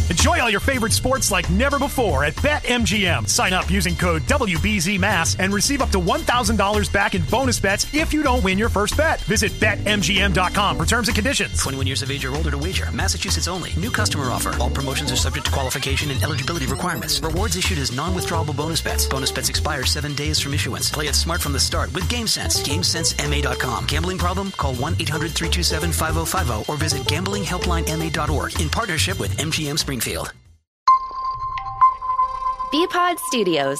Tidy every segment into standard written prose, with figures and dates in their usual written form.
Enjoy all your favorite sports like never before at BetMGM. Sign up using code WBZMASS and receive up to $1,000 back in bonus bets if you don't win your first bet. Visit BetMGM.com for terms and conditions. 21 years of age or older to wager. Massachusetts only. New customer offer. All promotions are subject to qualification and eligibility requirements. Rewards issued as non-withdrawable bonus bets. Bonus bets expire 7 days from issuance. Play it smart from the start with GameSense. GameSenseMA.com. Gambling problem? Call 1-800-327-5050 or visit gamblinghelplinema.org in partnership with MGM Springfield. BPod Studios.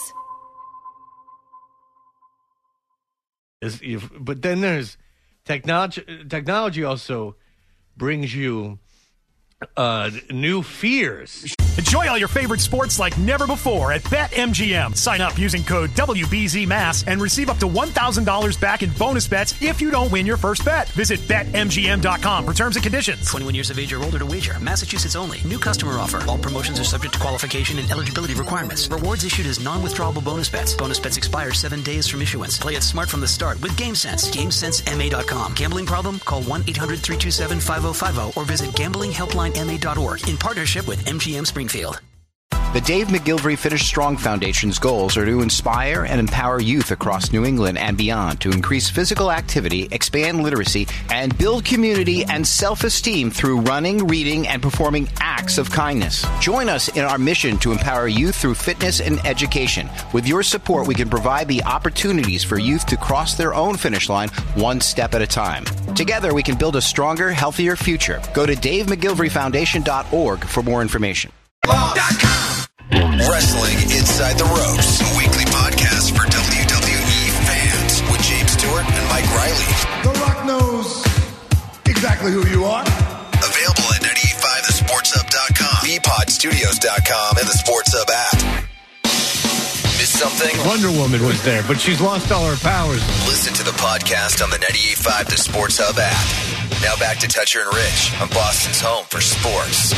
But then there's technology. Technology also brings you new fears. Enjoy all your favorite sports like never before at BetMGM. Sign up using code WBZMASS and receive up to $1,000 back in bonus bets if you don't win your first bet. Visit BetMGM.com for terms and conditions. 21 years of age or older to wager. Massachusetts only. New customer offer. All promotions are subject to qualification and eligibility requirements. Rewards issued as non-withdrawable bonus bets. Bonus bets expire 7 days from issuance. Play it smart from the start with GameSense. GameSenseMA.com. Gambling problem? Call 1-800-327-5050 or visit gamblinghelplinema.org in partnership with MGM Springfield. The Dave McGilvery Finish Strong Foundation's goals are to inspire and empower youth across New England and beyond to increase physical activity, expand literacy, and build community and self-esteem through running, reading, and performing acts of kindness. Join us in our mission to empower youth through fitness and education. With your support, we can provide the opportunities for youth to cross their own finish line one step at a time. Together, we can build a stronger, healthier future. Go to DaveMcGilveryFoundation.org for more information. Wrestling Inside the Ropes, a weekly podcast for WWE fans with James Stewart and Mike Riley. The Rock knows exactly who you are. Available at 985thesportshub.com, BPodStudios.com, and the Sports Hub app. Missed something? Wonder Woman was there, but she's lost all her powers. Listen to the podcast on the 985 The Sports Hub app. Now back to Toucher and Rich on Boston's home for sports.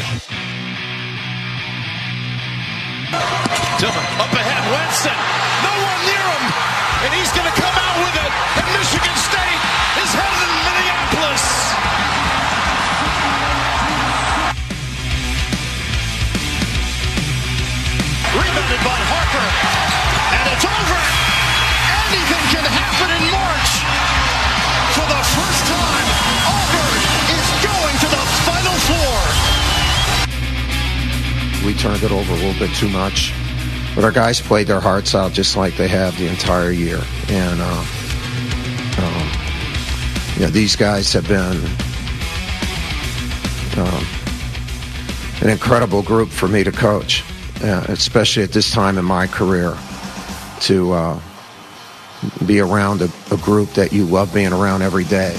Tillman up ahead, Winston, no one near him, and he's going to come out with it, and Michigan State is headed to Minneapolis. Rebounded by Harper, and it's over. Anything can happen in March. For the first time, Auburn is going to the Final Four. We turned it over a little bit too much, but our guys played their hearts out just like they have the entire year. And these guys have been an incredible group for me to coach, especially at this time in my career, to be around a group that you love being around every day.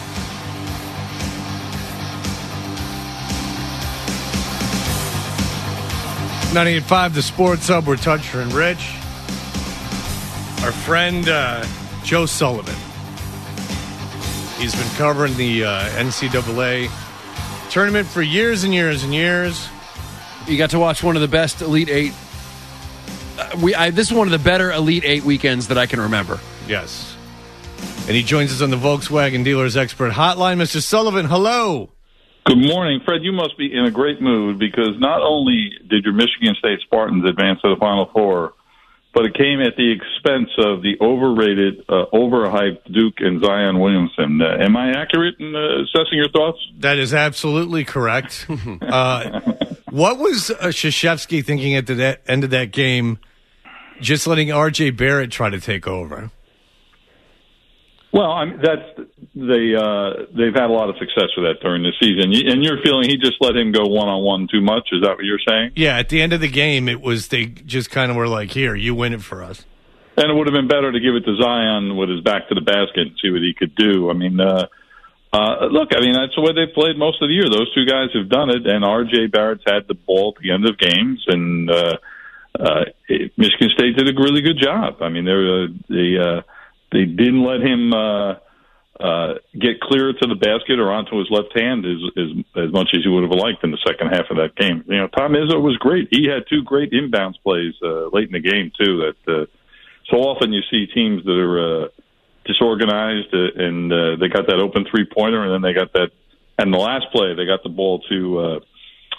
.985 The Sports Hub. We're Toucher and Rich. Our friend Joe Sullivan. He's been covering the NCAA tournament for years and years and years. You got to watch one of the best Elite Eight. This is one of the better Elite Eight weekends that I can remember. Yes. And he joins us on the Volkswagen Dealers Expert Hotline. Mr. Sullivan, hello. Good morning. Fred, you must be in a great mood because not only did your Michigan State Spartans advance to the Final Four, but it came at the expense of the overrated, overhyped Duke and Zion Williamson. Am I accurate in assessing your thoughts? That is absolutely correct. What was Krzyzewski thinking at the end of that game, just letting R.J. Barrett try to take over? Well, they've had a lot of success with that during the season, and you're feeling he just let him go one-on-one too much. Is that what you're saying? Yeah, at the end of the game, they just kind of were like, "Here, you win it for us." And it would have been better to give it to Zion with his back to the basket and see what he could do. I mean, look, that's the way they played most of the year. Those two guys have done it, and R.J. Barrett's had the ball at the end of games, and Michigan State did a really good job. I mean, they didn't let him get clear to the basket or onto his left hand as much as you would have liked in the second half of that game. You know, Tom Izzo was great. He had two great inbounds plays late in the game, too. That so often you see teams that are disorganized and they got that open three-pointer, and then they got that. And the last play, they got the ball to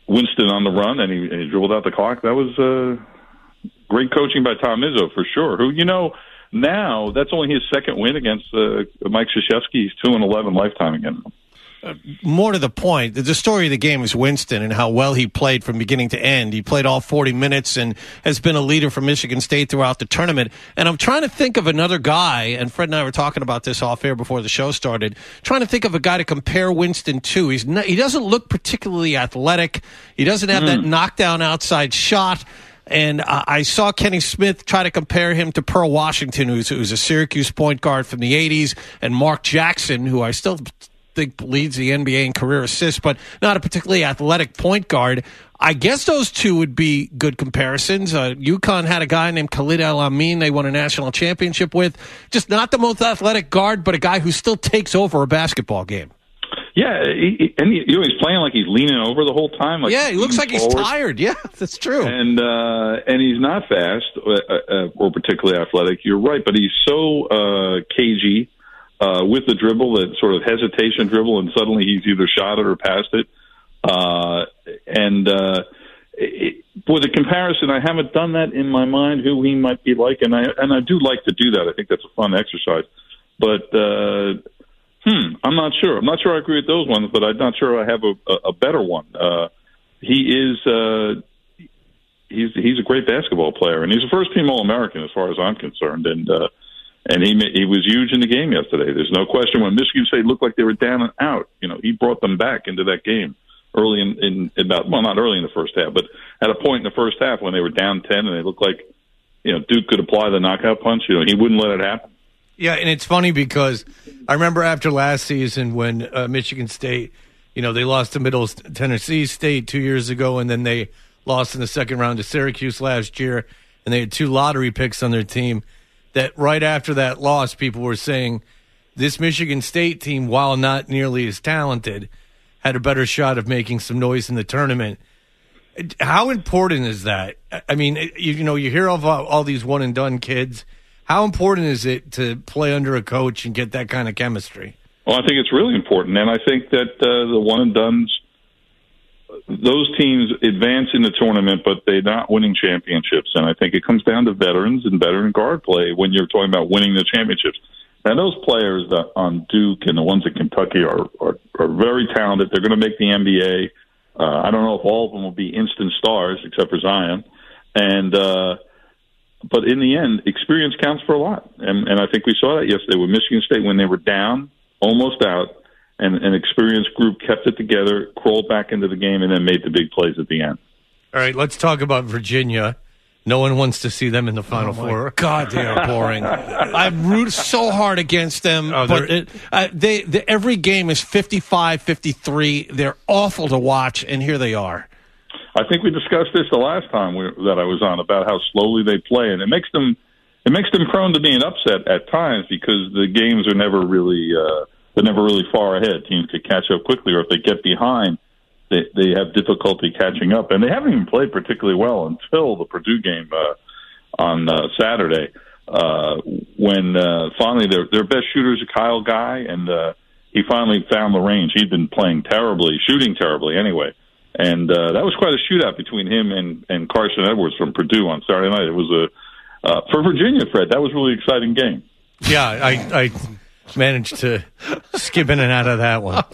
Winston on the run, and he dribbled out the clock. That was great coaching by Tom Izzo for sure. Who, now that's only his second win against Mike Krzyzewski. He's 2-11 lifetime against him. More to the point, the story of the game is Winston and how well he played from beginning to end. He played all 40 minutes and has been a leader for Michigan State throughout the tournament. And I'm trying to think of another guy, and Fred and I were talking about this off air before the show started, trying to think of a guy to compare Winston to. He doesn't look particularly athletic. He doesn't have that knockdown outside shot. And I saw Kenny Smith try to compare him to Pearl Washington, who's a Syracuse point guard from the 80s, and Mark Jackson, who I still think leads the NBA in career assists, but not a particularly athletic point guard. I guess those two would be good comparisons. UConn had a guy named Khalid El-Amin they won a national championship with. Just not the most athletic guard, but a guy who still takes over a basketball game. Yeah, he's playing like he's leaning over the whole time. Like he looks like he's tired. Yeah, that's true. And he's not fast or particularly athletic. You're right, but he's so cagey with the dribble, that sort of hesitation dribble, and suddenly he's either shot it or passed it. For the comparison, I haven't done that in my mind who he might be like, and I do like to do that. I think that's a fun exercise, but. I'm not sure. I'm not sure I agree with those ones, but I'm not sure I have a better one. He's a great basketball player, and he's a first-team All-American as far as I'm concerned. And he was huge in the game yesterday. There's no question. When Michigan State looked like they were down and out, he brought them back into that game early not early in the first half, but at a point in the first half when they were down 10 and they looked like Duke could apply the knockout punch. He wouldn't let it happen. Yeah, and it's funny because I remember after last season when Michigan State, they lost to Middle Tennessee State 2 years ago, and then they lost in the second round to Syracuse last year, and they had 2 lottery picks on their team, that right after that loss, people were saying this Michigan State team, while not nearly as talented, had a better shot of making some noise in the tournament. How important is that? I mean, you hear of all these one-and-done kids. How important is it to play under a coach and get that kind of chemistry? Well, I think it's really important, and I think that the one-and-dones, those teams advance in the tournament, but they're not winning championships, and I think it comes down to veterans and veteran guard play when you're talking about winning the championships. And those players on Duke and the ones at Kentucky are very talented. They're going to make the NBA. I don't know if all of them will be instant stars, except for Zion, but in the end, experience counts for a lot. And I think we saw that yesterday with Michigan State when they were down, almost out, and an experienced group kept it together, crawled back into the game, and then made the big plays at the end. All right, let's talk about Virginia. No one wants to see them in the Final Four. God, they are boring. I root so hard against them. But every game is 55-53. They're awful to watch, and here they are. I think we discussed this the last time that I was on about how slowly they play, and it makes them prone to being upset at times because the games are never really far ahead. Teams could catch up quickly, or if they get behind, they have difficulty catching up. And they haven't even played particularly well until the Purdue game on Saturday, when finally their best shooter is a Kyle Guy, and he finally found the range. He'd been shooting terribly anyway. And that was quite a shootout between him and Carson Edwards from Purdue on Saturday night. It was for Virginia, Fred, that was a really exciting game. Yeah, I managed to skip in and out of that one.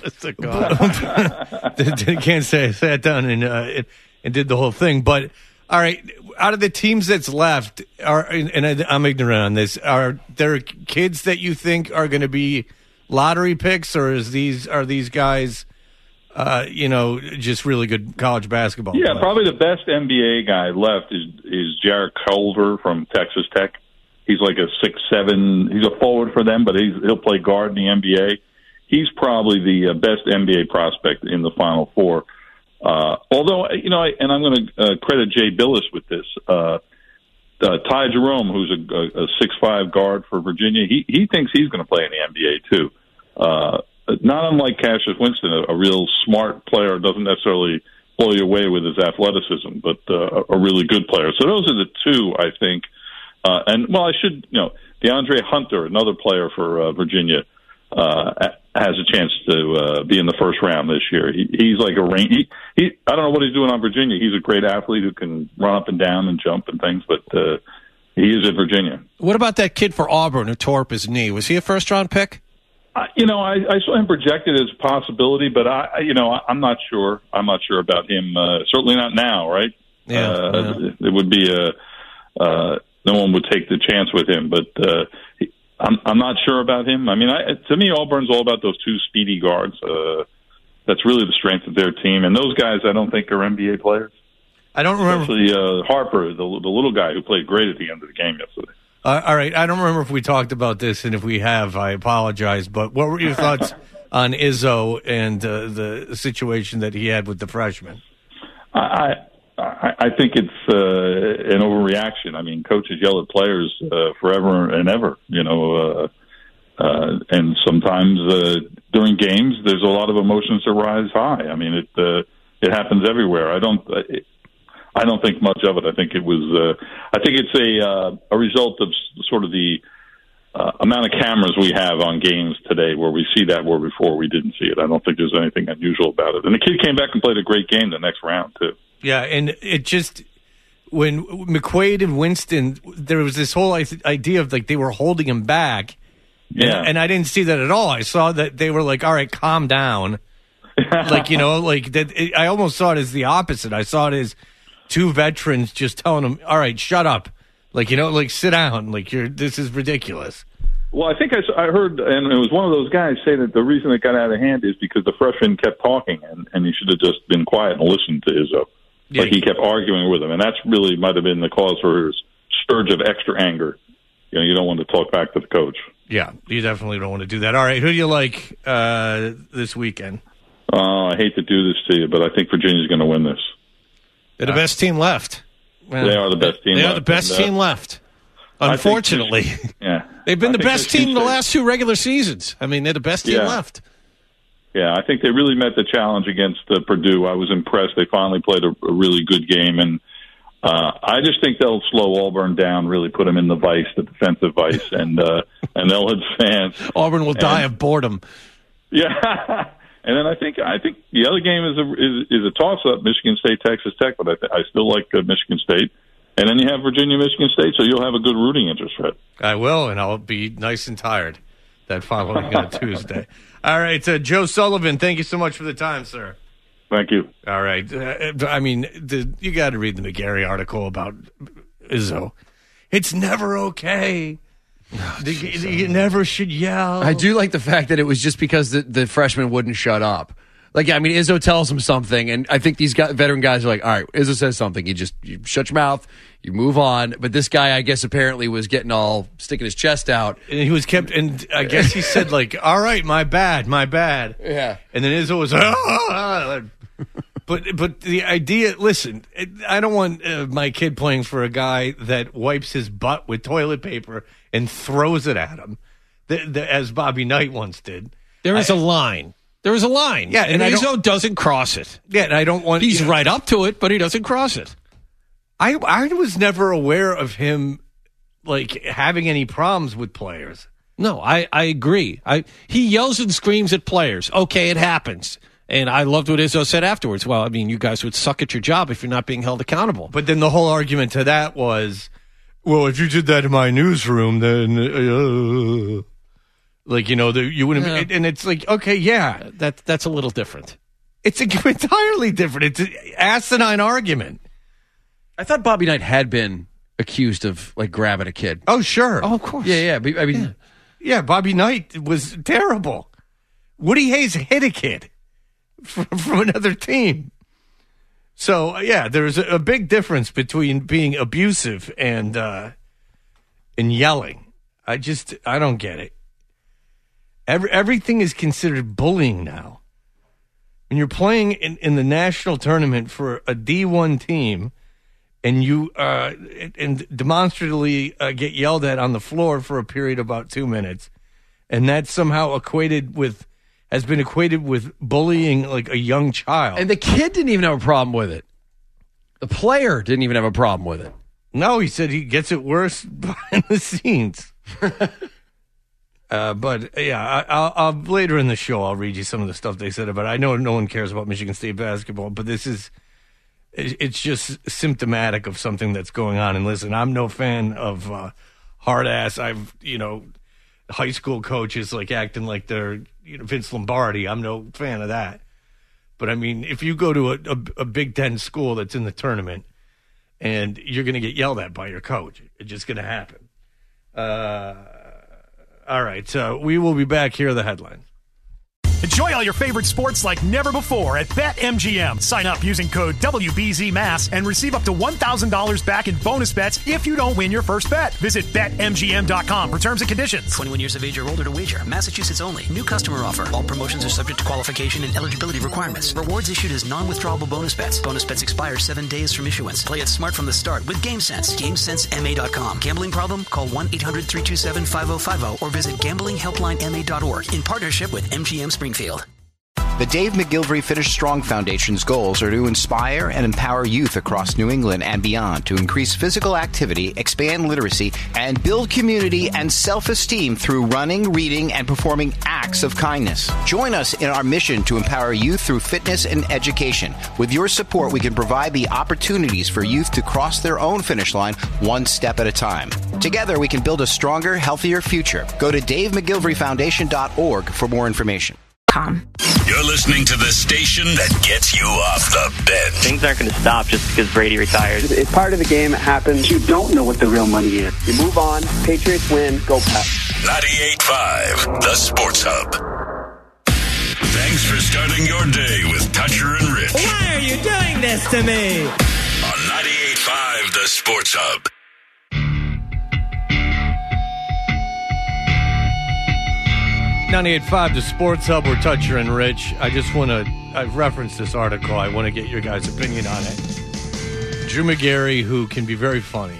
Can't say I sat down and did the whole thing. But, all right, out of the teams that's left, and I'm ignorant on this, are there kids that you think are going to be lottery picks, or are these guys – just really good college basketball? Yeah, probably the best NBA guy left is Jarrett Culver from Texas Tech. He's like a 6'7". He's a forward for them, but he'll play guard in the NBA. He's probably the best NBA prospect in the Final Four. Although, and I'm going to credit Jay Billis with this. Ty Jerome, who's a 6'5" guard for Virginia, he thinks he's going to play in the NBA too. Not unlike Cassius Winston, a real smart player, doesn't necessarily blow you away with his athleticism, but a really good player. So those are the two, I think. DeAndre Hunter, another player for Virginia, has a chance to be in the first round this year. He's like a range. I don't know what he's doing on Virginia. He's a great athlete who can run up and down and jump and things, but he is at Virginia. What about that kid for Auburn who tore up his knee? Was he a first-round pick? I saw him projected as a possibility, but I'm not sure. I'm not sure about him. Certainly not now, right? Yeah. It would be no one would take the chance with him, but I'm not sure about him. I mean, to me, Auburn's all about those two speedy guards. That's really the strength of their team, and those guys I don't think are NBA players. I don't remember. Especially Harper, the little guy who played great at the end of the game yesterday. All right, I don't remember if we talked about this, and if we have, I apologize. But what were your thoughts on Izzo and the situation that he had with the freshman? I think it's an overreaction. I mean, coaches yell at players forever and ever, and sometimes during games, there's a lot of emotions that rise high. I mean, it happens everywhere. I don't think much of it. I think it was. I think it's a result of sort of the amount of cameras we have on games today, where we see that where before we didn't see it. I don't think there's anything unusual about it. And the kid came back and played a great game the next round too. Yeah, and it just when McQuaid and Winston, there was this whole idea of like they were holding him back. Yeah, and I didn't see that at all. I saw that they were like, "All right, calm down." Like that. I almost saw it as the opposite. I saw it as two veterans just telling him, "All right, shut up." Like sit down. Like this is ridiculous. Well, I think I heard, and it was one of those guys say that the reason it got out of hand is because the freshman kept talking, and he should have just been quiet and listened to Izzo. Yeah, he kept arguing with him, and that's really might have been the cause for his surge of extra anger. You don't want to talk back to the coach. Yeah, you definitely don't want to do that. All right, who do you like this weekend? I hate to do this to you, but I think Virginia's going to win this. They're the best team left. Well, they are the best team left. They are the best team left. Unfortunately. They've been the best team the last two regular seasons. I mean, they're the best team left. Yeah, I think they really met the challenge against Purdue. I was impressed. They finally played a really good game, and I just think they'll slow Auburn down, really put them in the vice, the defensive vice, and they'll advance. Auburn will die of boredom. Yeah, and then I think the other game is a toss-up, Michigan State, Texas Tech, but I still like Michigan State. And then you have Virginia, Michigan State, so you'll have a good rooting interest, Fred. I will, and I'll be nice and tired that following Tuesday. All right, Joe Sullivan, thank you so much for the time, sir. Thank you. All right. I mean, you got to read the McGarry article about Izzo. It's never okay. You never should yell. I do like the fact that it was just because the freshman wouldn't shut up. Like, I mean, Izzo tells him something, and I think these veteran guys are like, all right, Izzo says something. You shut your mouth, you move on. But this guy, I guess, apparently was sticking his chest out. And he was and I guess he said, like, all right, my bad. Yeah. And then Izzo was, But the idea, listen, I don't want my kid playing for a guy that wipes his butt with toilet paper and throws it at him, as Bobby Knight once did. There is a line. There is a line. Yeah, and Izzo doesn't cross it. Yeah, and I don't want... He's right up to it, but he doesn't cross it. I was never aware of him, like, having any problems with players. No, I agree. He yells and screams at players. Okay, it happens. And I loved what Izzo said afterwards. Well, I mean, you guys would suck at your job if you're not being held accountable. But then the whole argument to that was, well, if you did that in my newsroom, then... Like, you wouldn't... Yeah. And it's like, okay, yeah. That's a little different. It's entirely different. It's an asinine argument. I thought Bobby Knight had been accused of, like, grabbing a kid. Oh, sure. Oh, of course. Yeah. I mean... Yeah, Bobby Knight was terrible. Woody Hayes hit a kid from another team. So, yeah, there's a big difference between being abusive and yelling. I don't get it. Everything is considered bullying now. When you're playing in the national tournament for a D1 team and you and demonstratively get yelled at on the floor for a period of about 2 minutes, and that's somehow has been equated with bullying like a young child. And the kid didn't even have a problem with it. The player didn't even have a problem with it. No, he said he gets it worse behind the scenes. But yeah, I'll later in the show I'll read you some of the stuff they said about it. I know no one cares about Michigan State basketball, but it's just symptomatic of something that's going on. And listen, I'm no fan of hard ass. High school coaches like acting like they're Vince Lombardi. I'm no fan of that. But I mean, if you go to a Big Ten school that's in the tournament and you're going to get yelled at by your coach, it's just going to happen. All right, so we will be back. Here are the headlines. Enjoy all your favorite sports like never before at BetMGM. Sign up using code WBZMass and receive up to $1,000 back in bonus bets if you don't win your first bet. Visit BetMGM.com for terms and conditions. 21 years of age or older to wager. Massachusetts only. New customer offer. All promotions are subject to qualification and eligibility requirements. Rewards issued as non-withdrawable bonus bets. Bonus bets expire 7 days from issuance. Play it smart from the start with GameSense. GameSenseMA.com. Gambling problem? Call 1-800-327-5050 or visit gamblinghelplinema.org in partnership with MGM Springfield. The Dave McGilvery Finish Strong Foundation's goals are to inspire and empower youth across New England and beyond to increase physical activity, expand literacy, and build community and self-esteem through running, reading, and performing acts of kindness. Join us in our mission to empower youth through fitness and education. With your support, we can provide the opportunities for youth to cross their own finish line one step at a time. Together, we can build a stronger, healthier future. Go to DaveMcGilveryFoundation.org for more information. You're listening to the station that gets you off the bench. Things aren't going to stop just because Brady retires. It's part of the game. It happens. You don't know what the real money is. You move on. Patriots win. Go Pats. 98.5, the Sports Hub. Thanks for starting your day with Toucher and Rich. Why are you doing this to me? On 98.5, the Sports Hub. 98.5, the Sports Hub, we're Toucher and Rich. I've referenced this article. I want to get your guys' opinion on it. Drew Magary, who can be very funny,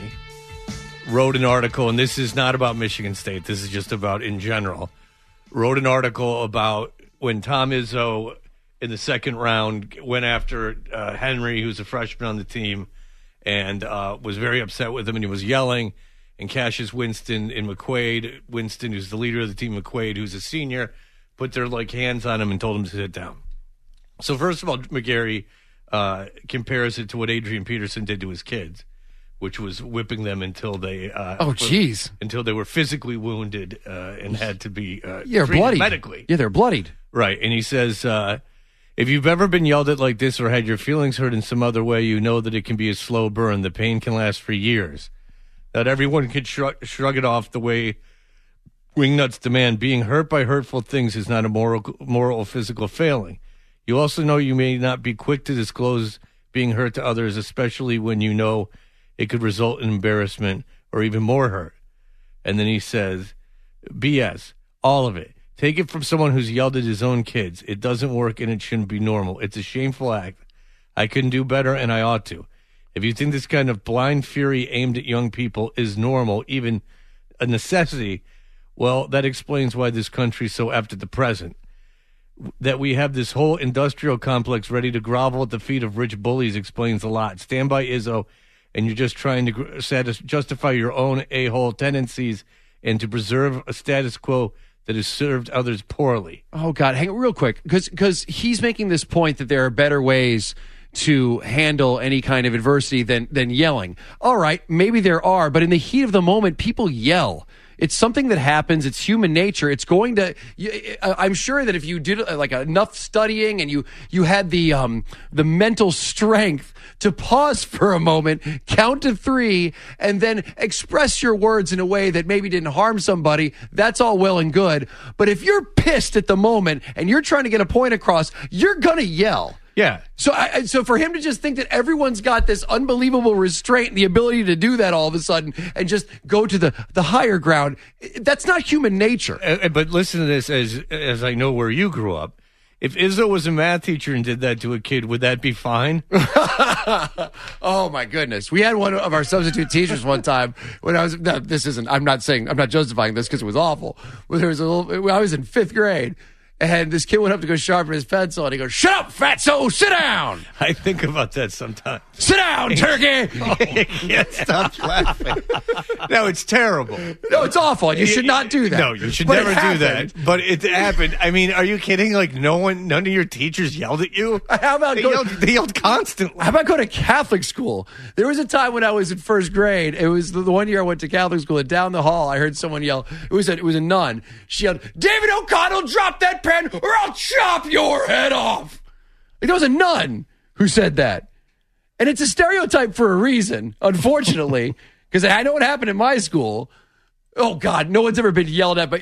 wrote an article, and this is not about Michigan State. This is just about in general. Wrote an article about when Tom Izzo, in the second round, went after Henry, who's a freshman on the team, and was very upset with him, and he was yelling. And Cassius Winston and McQuaid, Winston, who's the leader of the team, McQuaid, who's a senior, put their hands on him and told him to sit down. So first of all, McGarry compares it to what Adrian Peterson did to his kids, which was whipping them until they until they were physically wounded and had to be treated medically. Yeah, they're bloodied. Right, and he says, if you've ever been yelled at like this or had your feelings hurt in some other way, you know that it can be a slow burn. The pain can last for years. That everyone can shrug it off the way wingnuts demand. Being hurt by hurtful things is not a moral or physical failing. You also know you may not be quick to disclose being hurt to others, especially when you know it could result in embarrassment or even more hurt. And then he says, BS, all of it. Take it from someone who's yelled at his own kids. It doesn't work and it shouldn't be normal. It's a shameful act. I couldn't do better and I ought to. If you think this kind of blind fury aimed at young people is normal, even a necessity, well, that explains why this country's so effed at the present. That we have this whole industrial complex ready to grovel at the feet of rich bullies explains a lot. Stand by Izzo, and you're just trying to justify your own a-hole tendencies and to preserve a status quo that has served others poorly. Oh, God, hang on real quick, because he's making this point that there are better ways to handle any kind of adversity than yelling. All right, maybe there are, but in the heat of the moment, people yell. It's something that happens. It's human nature. It's going to. I'm sure that if you did enough studying and you had the mental strength to pause for a moment, count to 3, and then express your words in a way that maybe didn't harm somebody, that's all well and good. But if you're pissed at the moment and you're trying to get a point across, you're gonna yell. Yeah. So for him to just think that everyone's got this unbelievable restraint and the ability to do that all of a sudden and just go to the higher ground, that's not human nature. But listen to this, as I know where you grew up. If Izzo was a math teacher and did that to a kid, would that be fine? Oh my goodness. We had one of our substitute teachers one time when I was, I'm not justifying this because it was awful. I was in 5th grade. And this kid went up to go sharpen his pencil, and he goes, "Shut up, fatso! Sit down!" I think about that sometimes. Sit down, turkey! I can't stop laughing. No, it's terrible. No, it's awful. You should not do that. No, you should But never it do happened. that. But it happened. I mean, are you kidding? Like, none of your teachers yelled at you? How about they yelled constantly. How about go to Catholic school? There was a time when I was in first grade. It was the one year I went to Catholic school, and down the hall, I heard someone yell. It was a nun. She yelled, "David O'Connell, drop that pen, or I'll chop your head off." Like, there was a nun who said that. And it's a stereotype for a reason, unfortunately, because I know what happened in my school. Oh God, no one's ever been yelled at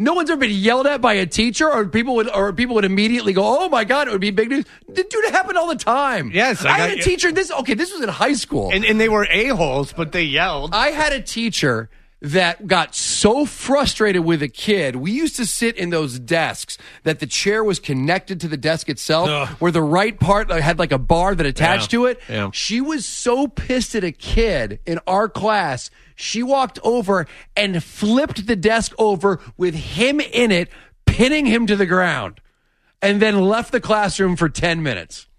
by a teacher, or people would immediately go, "Oh my God, it would be big news." Dude, it happened all the time. Yes, I had a teacher. This was in high school, and they were a-holes, but they yelled. I had a teacher that got so frustrated with a kid. We used to sit in those desks that the chair was connected to the desk itself, where the right part had like a bar that attached to it. Yeah. She was so pissed at a kid in our class, she walked over and flipped the desk over with him in it, pinning him to the ground, and then left the classroom for 10 minutes.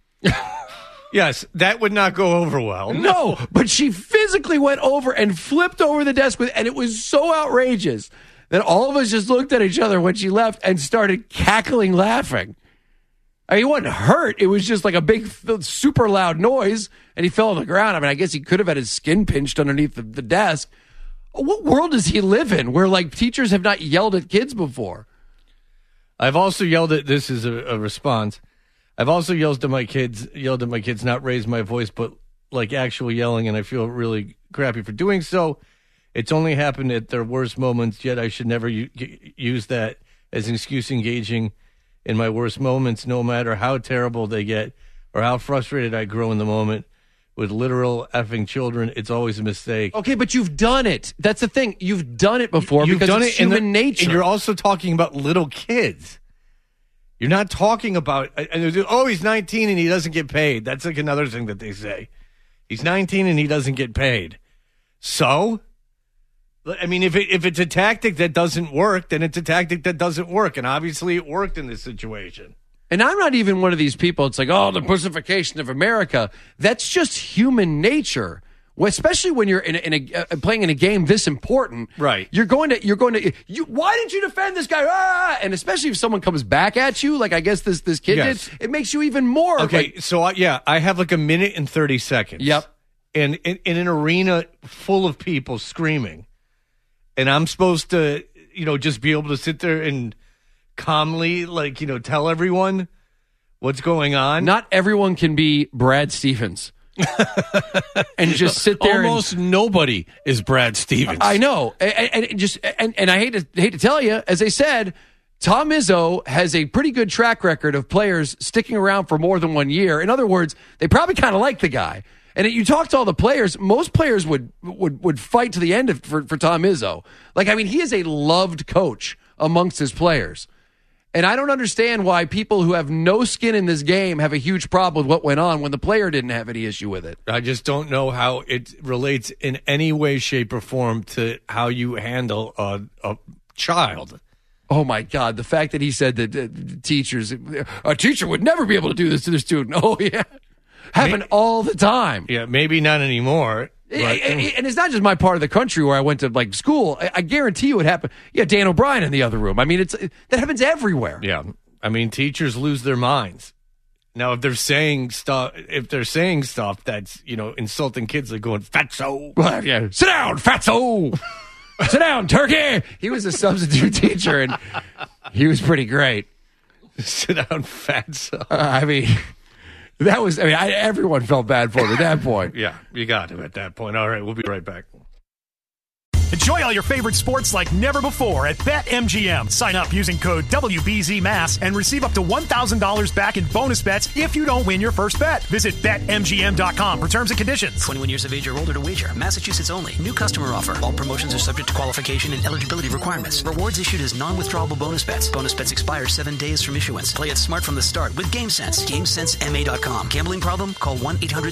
Yes, that would not go over well. No, but she physically went over and flipped over the desk and it was so outrageous that all of us just looked at each other when she left and started cackling laughing. I mean, he wasn't hurt. It was just like a big, super loud noise, and he fell on the ground. I mean, I guess he could have had his skin pinched underneath the desk. What world does he live in where, like, teachers have not yelled at kids before? I've also yelled at, this is a response. I've also yelled at my kids, not raise my voice, but like actual yelling, and I feel really crappy for doing so. It's only happened at their worst moments, yet I should never use that as an excuse engaging in my worst moments, no matter how terrible they get or how frustrated I grow in the moment. With literal effing children, it's always a mistake. Okay, but you've done it. That's the thing. You've done it before because it's human nature. And you're also talking about little kids. You're not talking about, he's 19 and he doesn't get paid. That's like another thing that they say. He's 19 and he doesn't get paid. So, I mean, if it's a tactic that doesn't work, then it's a tactic that doesn't work. And obviously it worked in this situation. And I'm not even one of these people. It's like, oh, the pussification of America. That's just human nature. Well, especially when you're playing in a game this important, right? You're going to. Why did you defend this guy? Ah! And especially if someone comes back at you, like I guess this kid did, it makes you even more. Okay, so I have like a minute and 30 seconds. Yep. And in an arena full of people screaming, and I'm supposed to, just be able to sit there and calmly, tell everyone what's going on. Not everyone can be Brad Stevens. And just sit there. Almost nobody is Brad Stevens. I know, and I hate to tell you, as I said, Tom Izzo has a pretty good track record of players sticking around for more than 1 year. In other words, they probably kind of like the guy. And you talk to all the players, most players would fight to the end for Tom Izzo. Like, I mean, he is a loved coach amongst his players. And I don't understand why people who have no skin in this game have a huge problem with what went on when the player didn't have any issue with it. I just don't know how it relates in any way, shape, or form to how you handle a child. Oh, my God. The fact that he said that a teacher would never be able to do this to their student. Oh, yeah. Happen all the time. Yeah, maybe not anymore. And it's not just my part of the country where I went to like school. I guarantee you it happened. Yeah, Dan O'Brien in the other room. I mean, that happens everywhere. Yeah, I mean, teachers lose their minds. Now, if they're saying stuff that's insulting kids, like going fatso. Well, yeah, sit down, fatso. Sit down, turkey. He was a substitute teacher, and he was pretty great. Sit down, fatso. I mean. Everyone felt bad for him at that point. Yeah, you got to at that point. All right, we'll be right back. Enjoy all your favorite sports like never before at BetMGM. Sign up using code WBZMass and receive up to $1,000 back in bonus bets if you don't win your first bet. Visit BetMGM.com for terms and conditions. 21 years of age or older to wager. Massachusetts only. New customer offer. All promotions are subject to qualification and eligibility requirements. Rewards issued as non-withdrawable bonus bets. Bonus bets expire 7 days from issuance. Play it smart from the start with GameSense. GameSenseMA.com. Gambling problem? Call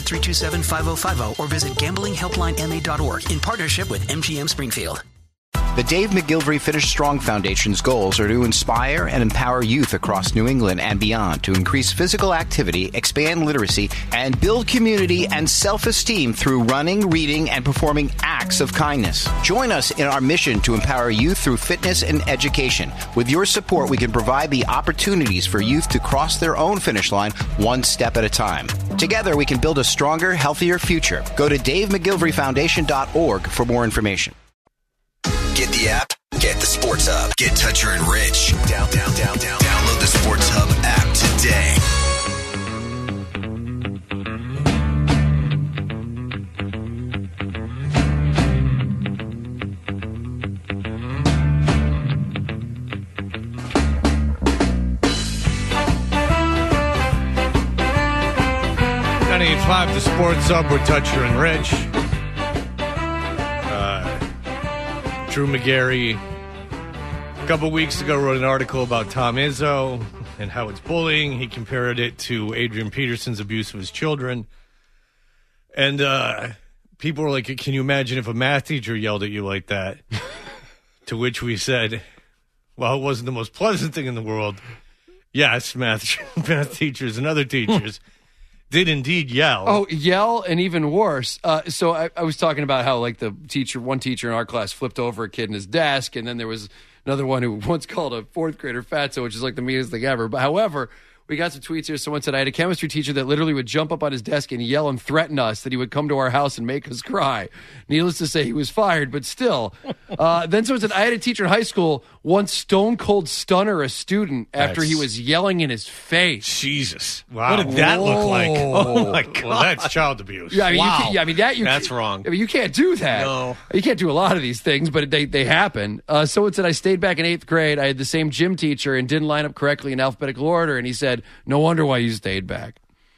1-800-327-5050 or visit gamblinghelplinema.org in partnership with MGM Springfield. The Dave McGilvery Finish Strong Foundation's goals are to inspire and empower youth across New England and beyond to increase physical activity, expand literacy, and build community and self-esteem through running, reading, and performing acts of kindness. Join us in our mission to empower youth through fitness and education. With your support, we can provide the opportunities for youth to cross their own finish line one step at a time. Together, we can build a stronger, healthier future. Go to DaveMcGilveryFoundation.org for more information. Get the app, get the Sports Hub. Get Toucher and Rich. Download the Sports Hub app today. .95 the Sports Hub with Toucher and Rich. Drew McGarry, a couple weeks ago, wrote an article about Tom Izzo and how it's bullying. He compared it to Adrian Peterson's abuse of his children. And people were like, can you imagine if a math teacher yelled at you like that? To which we said, well, it wasn't the most pleasant thing in the world. Yes, math teachers and other teachers did indeed yell. Oh, yell, and even worse. So I was talking about how, like, one teacher in our class flipped over a kid in his desk, and then there was another one who once called a fourth grader fatso, which is like the meanest thing ever. But however, we got some tweets here. Someone said, I had a chemistry teacher that literally would jump up on his desk and yell and threaten us that he would come to our house and make us cry. Needless to say, he was fired, but still. Then someone said, I had a teacher in high school once stone cold stunner a student after he was yelling in his face. Jesus. Wow. What did that look like? Oh, my God. Well, that's child abuse. Yeah, I mean, wow. That's wrong. I mean, you can't do that. No. You can't do a lot of these things, but they happen. Someone said, I stayed back in 8th grade. I had the same gym teacher and didn't line up correctly in alphabetical order. And he said, no wonder why you stayed back.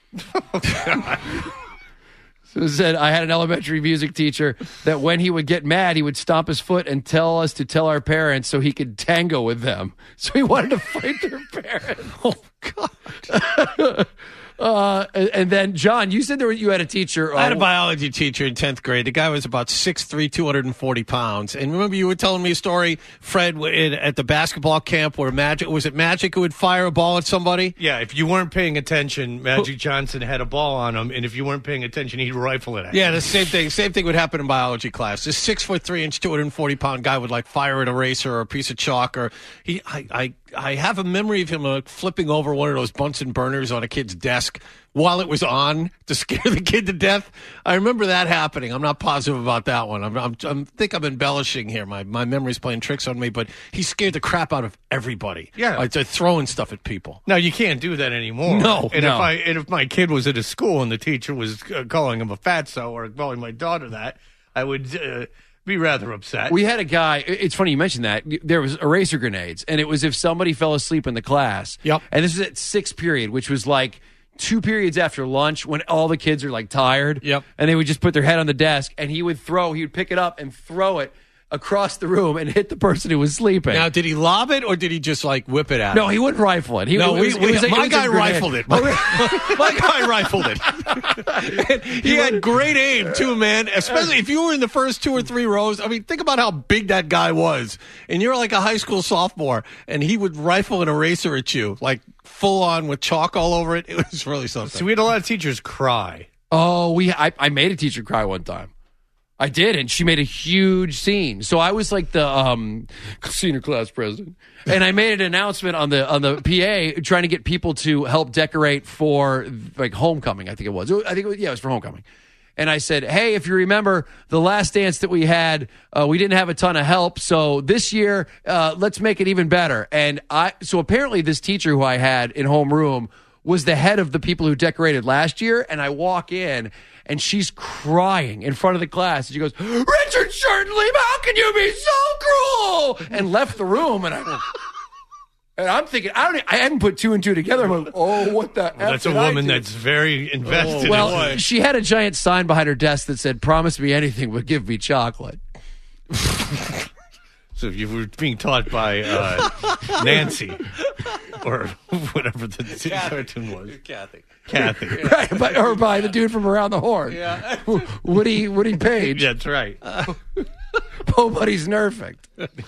So it said, I had an elementary music teacher that when he would get mad, he would stomp his foot and tell us to tell our parents so he could tango with them. So he wanted to fight their parents. Oh, God. And then, John, you said you had a teacher. I had a biology teacher in 10th grade. The guy was about 6'3", 240 pounds. And remember you were telling me a story, Fred, at the basketball camp where Magic who would fire a ball at somebody? Yeah, if you weren't paying attention, Magic Johnson had a ball on him, and if you weren't paying attention, he'd rifle it at you. Yeah, the same thing. Same thing would happen in biology class. This 6'3", 240-pound guy would, like, fire an eraser or a piece of chalk. Or I have a memory of him flipping over one of those Bunsen burners on a kid's desk while it was on to scare the kid to death. I remember that happening. I'm not positive about that one. I think I'm embellishing here. My memory's playing tricks on me, but he scared the crap out of everybody. Yeah. Like, throwing stuff at people. Now, you can't do that anymore. No. If my kid was at a school and the teacher was calling him a fatso or calling my daughter that, I would be rather upset. We had a guy, it's funny you mentioned that, there was eraser grenades, and it was if somebody fell asleep in the class. Yep. And this was at 6th period, which was like 2 periods after lunch when all the kids are like tired. Yep. And they would just put their head on the desk, and he would pick it up and throw it across the room and hit the person who was sleeping. Now, did he lob it or did he just like whip it at No, him? he wouldn't rifle it. My guy rifled it. My guy rifled it. He had great aim too, man. Especially if you were in the first 2 or 3 rows. I mean, think about how big that guy was. And you're like a high school sophomore, and he would rifle an eraser at you, like full on with chalk all over it. It was really something. So we had a lot of teachers cry. Oh, I made a teacher cry one time. I did, and she made a huge scene. So I was like the senior class president, and I made an announcement on the PA trying to get people to help decorate for like homecoming. I think it was. It was for homecoming. And I said, hey, if you remember the last dance that we had, we didn't have a ton of help. So this year, let's make it even better. And so apparently this teacher who I had in homeroom was the head of the people who decorated last year. And I walk in, and she's crying in front of the class. And she goes, Richard Shirtleaf, how can you be so cruel? And left the room. And I'm thinking, I hadn't put 2 and 2 together. I'm like, oh, what the F That's a woman that's very invested. Well, she had a giant sign behind her desk that said, promise me anything but give me chocolate. So if you were being taught by Nancy or whatever the cartoon was. Kathy. Right, or by the dude from Around the Horn. Yeah. Woody Page. That's right. Po Buddy's perfect.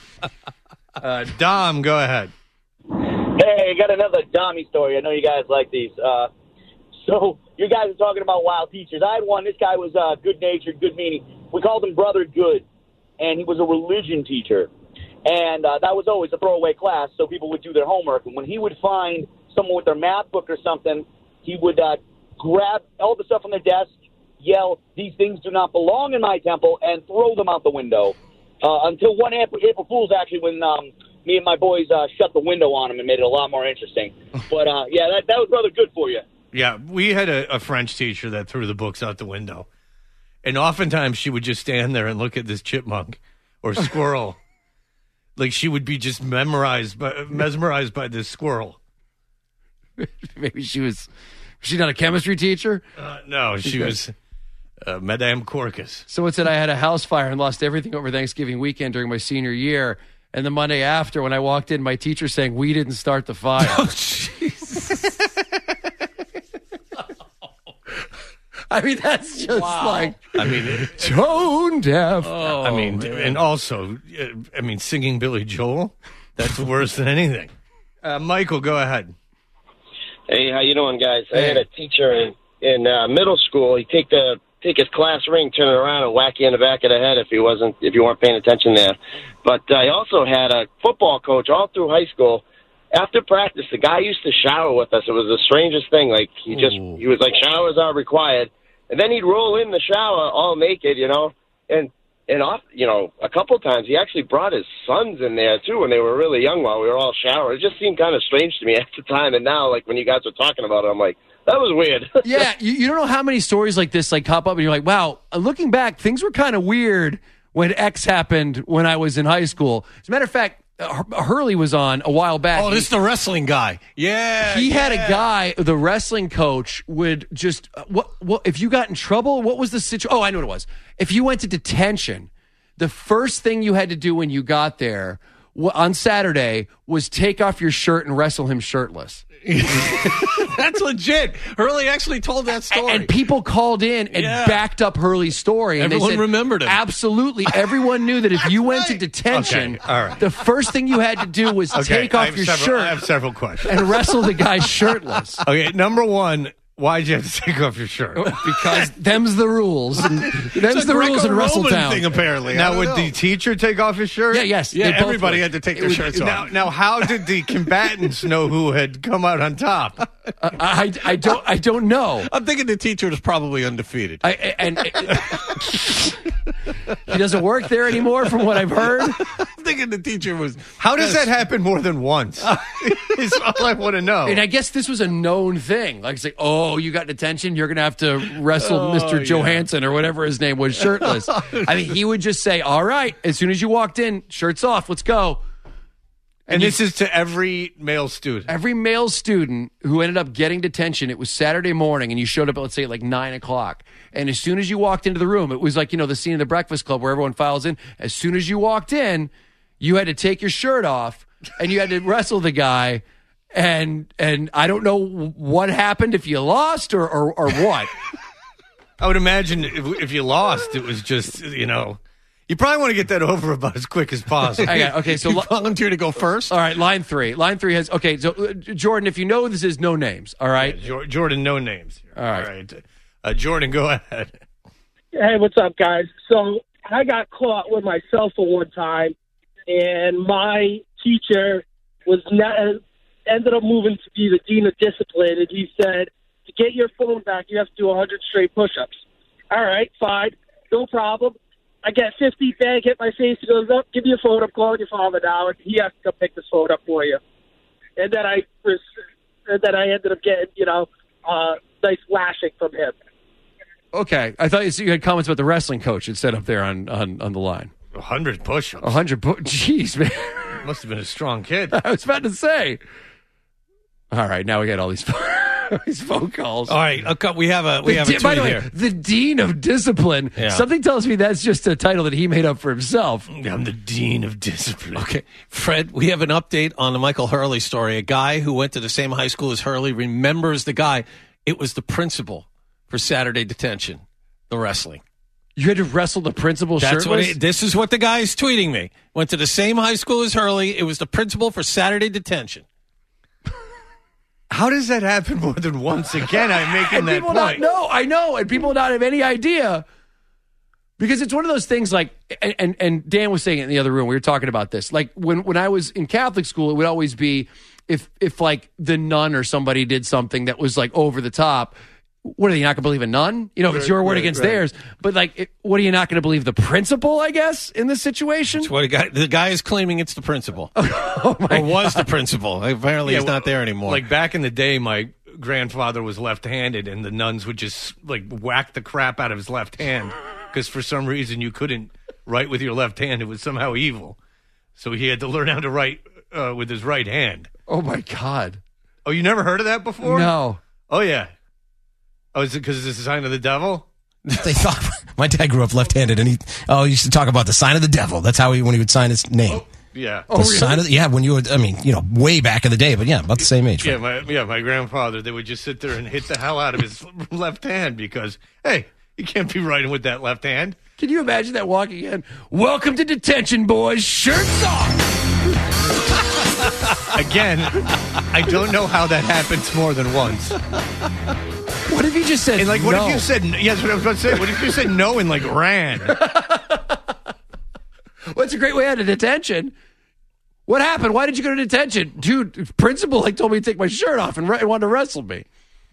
Dom, go ahead. Hey, I got another Dommy story. I know you guys like these. So you guys are talking about wild teachers. I had one. This guy was good-natured, good-meaning. We called him Brother Good, and he was a religion teacher. And that was always a throwaway class, so people would do their homework. And when he would find someone with their math book or something, he would grab all the stuff on their desk, yell, "These things do not belong in my temple," and throw them out the window. Until one April Fool's, actually, when me and my boys shut the window on him and made it a lot more interesting. But, yeah, that was rather good for you. Yeah, we had a French teacher that threw the books out the window. And oftentimes she would just stand there and look at this chipmunk or squirrel. Like she would be just mesmerized by this squirrel. Maybe was she not a chemistry teacher? No, she was Madame Corcus. Someone said I had a house fire and lost everything over Thanksgiving weekend during my senior year. And the Monday after, when I walked in, my teacher saying, "We didn't start the fire." Oh, Jesus. I mean, that's just like, I mean, tone deaf. Oh, I mean, man. And also, I mean, singing Billy Joel, that's worse than anything. Michael, go ahead. Hey, how you doing, guys? I had a teacher in middle school. He'd take his class ring, turn it around, and whack you in the back of the head if you weren't paying attention there. But I also had a football coach all through high school. After practice, the guy used to shower with us. It was the strangest thing. Like he was like, showers are required, and then he'd roll in the shower all naked, and off, a couple of times he actually brought his sons in there too when they were really young while we were all showering. It just seemed kind of strange to me at the time, and now, like when you guys were talking about it, I'm like, that was weird. Yeah, you don't know how many stories like this pop up, and you're like, wow, looking back, things were kind of weird when X happened when I was in high school. As a matter of fact, Hurley was on a while back. Oh, this is the wrestling guy. Yeah. He had a guy, the wrestling coach would just, what if you got in trouble, what was the situation? Oh, I know what it was. If you went to detention, the first thing you had to do when you got there on Saturday was take off your shirt and wrestle him shirtless. That's legit. Hurley actually told that story. And people called in and backed up Hurley's story. And everyone they said, remembered him. Absolutely. Everyone knew that if you went to detention, the first thing you had to do was take off your shirt. I have several questions. And wrestle the guy shirtless. Okay, number one, why'd you have to take off your shirt? Because them's the rules. Them's the rules in Wrestletown. Thing, apparently. Now, would the teacher take off his shirt? Yeah, yes. Yeah, everybody had to take their shirts off. Now, how did the combatants know who had come out on top? I don't know. I'm thinking the teacher was probably undefeated. He doesn't work there anymore, from what I've heard. I'm thinking the teacher was. How does that happen more than once? Is all I want to know. And I guess this was a known thing. Like, it's like, oh, you got detention, you're going to have to wrestle Mr. Johansson or whatever his name was, shirtless. I mean, he would just say, all right, as soon as you walked in, shirts off, let's go. And this is to every male student. Every male student who ended up getting detention, it was Saturday morning, and you showed up at, let's say, like 9 o'clock. And as soon as you walked into the room, it was like, the scene in The Breakfast Club where everyone files in. As soon as you walked in, you had to take your shirt off, and you had to wrestle the guy. And I don't know what happened, if you lost or what. I would imagine if you lost, it was just, you probably want to get that over about as quick as possible. Okay, so you volunteer to go first? All right, line three. Line three has, okay, so Jordan, if you know this is no names, all right? Yeah, Jordan, no names. All right. Jordan, go ahead. Hey, what's up, guys? So I got caught with my cell phone one time, and my teacher ended up moving to be the dean of discipline, and he said, to get your phone back, you have to do 100 straight push-ups. All right, fine, no problem. I get 50 bang, hit my face. He goes, "Up, give me your phone. I'm calling your father now." And he has to come pick this phone up for you. And then I ended up getting, nice lashing from him. Okay, I thought you had comments about the wrestling coach that set up there on the line. 100 push-ups. 100 Jeez, man. Must have been a strong kid. I was about to say. All right, now we got all these phone calls. All right, we have a tweet by the way, here. The Dean of Discipline. Yeah. Something tells me that's just a title that he made up for himself. I'm the Dean of Discipline. Okay, Fred, we have an update on the Michael Hurley story. A guy who went to the same high school as Hurley remembers the guy. It was the principal for Saturday detention, the wrestling. You had to wrestle the principal shirtless? This is what the guy is tweeting me. Went to the same high school as Hurley. It was the principal for Saturday detention. How does that happen more than once? Again, I'm making that point. No, I know. And people not have any idea. Because it's one of those things like, and Dan was saying it in the other room. We were talking about this. Like when I was in Catholic school, it would always be if like the nun or somebody did something that was like over the top. What are you not going to believe a nun? You know, if it's your word against theirs. But like, what are you not going to believe the principal? I guess in this situation. That's what the guy is claiming it's the principal. Oh my or was the principal? Apparently, he's not there anymore. Like back in the day, my grandfather was left-handed, and the nuns would just like whack the crap out of his left hand because for some reason you couldn't write with your left hand; it was somehow evil. So he had to learn how to write with his right hand. Oh my God! Oh, you never heard of that before? No. Oh yeah. Oh, is it because it's a sign of the devil? They thought my dad grew up left-handed, and he used to talk about the sign of the devil. That's how when he would sign his name. Oh, yeah. The sign of when you would, way back in the day, but yeah, about the same age. Yeah, my grandfather, they would just sit there and hit the hell out of his left hand because, hey, you can't be writing with that left hand. Can you imagine that walking in? Welcome to detention, boys. Shirts off. Again, I don't know how that happens more than once. What if you just said what no? if you said yes? What I was about to say. What if you said no and like ran? What's a great way out of detention? What happened? Why did you go to detention, dude? Principal told me to take my shirt off and wanted to wrestle me.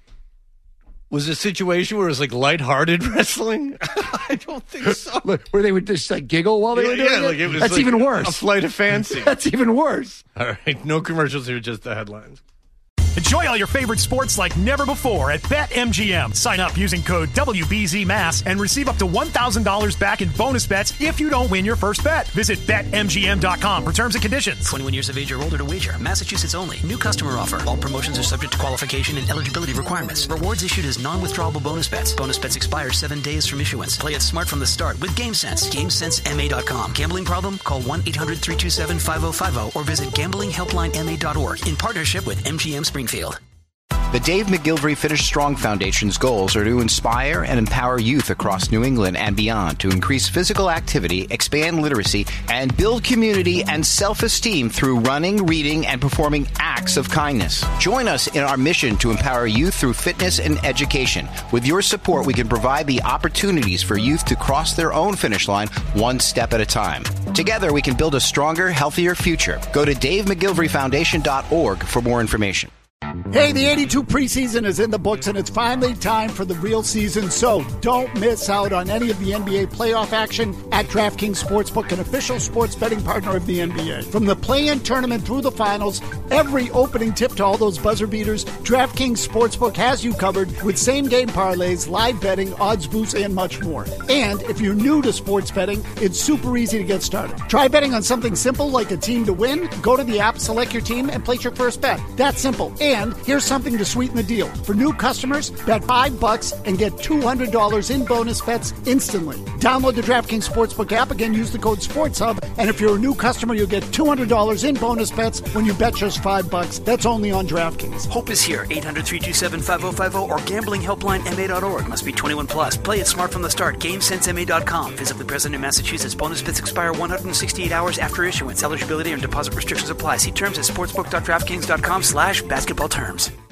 Was it a situation where it was like lighthearted wrestling? I don't think so. Where they would just like giggle while they were doing it? Like it was That's like even worse. A flight of fancy. That's even worse. All right, no commercials here, just the headlines. Enjoy all your favorite sports like never before at BetMGM. Sign up using code WBZMass and receive up to $1,000 back in bonus bets if you don't win your first bet. Visit BetMGM.com for terms and conditions. 21 years of age or older to wager. Massachusetts only. New customer offer. All promotions are subject to qualification and eligibility requirements. Rewards issued as non-withdrawable bonus bets. Bonus bets expire 7 days from issuance. Play it smart from the start with GameSense. GameSenseMA.com. Gambling problem? Call 1-800-327-5050 or visit gamblinghelplinema.org in partnership with MGM Springfield. The Dave McGilvery Finish Strong Foundation's goals are to inspire and empower youth across New England and beyond to increase physical activity, expand literacy, and build community and self-esteem through running, reading, and performing acts of kindness. Join us in our mission to empower youth through fitness and education. With your support, we can provide the opportunities for youth to cross their own finish line one step at a time. Together, we can build a stronger, healthier future. Go to DaveMcGilveryFoundation.org for more information. Hey, the 82 preseason is in the books, and it's finally time for the real season, so don't miss out on any of the NBA playoff action at DraftKings Sportsbook, an official sports betting partner of the NBA. From the play-in tournament through the finals, every opening tip to all those buzzer beaters, DraftKings Sportsbook has you covered with same-game parlays, live betting, odds boosts, and much more. And if you're new to sports betting, it's super easy to get started. Try betting on something simple like a team to win. Go to the app, select your team, and place your first bet. That's simple. And here's something to sweeten the deal. For new customers, bet $5 and get $200 in bonus bets instantly. Download the DraftKings Sportsbook app. Again, use the code SportsHub. And if you're a new customer, you'll get $200 in bonus bets when you bet just $5. That's only on DraftKings. Hope is here. 800-327-5050 or gamblinghelplinema.org. Must be 21 plus. Play it smart from the start. GameSenseMA.com. Physically present in Massachusetts. Bonus bets expire 168 hours after issuance. Eligibility and deposit restrictions apply. See terms at sportsbook.draftkings.com/basketball terms.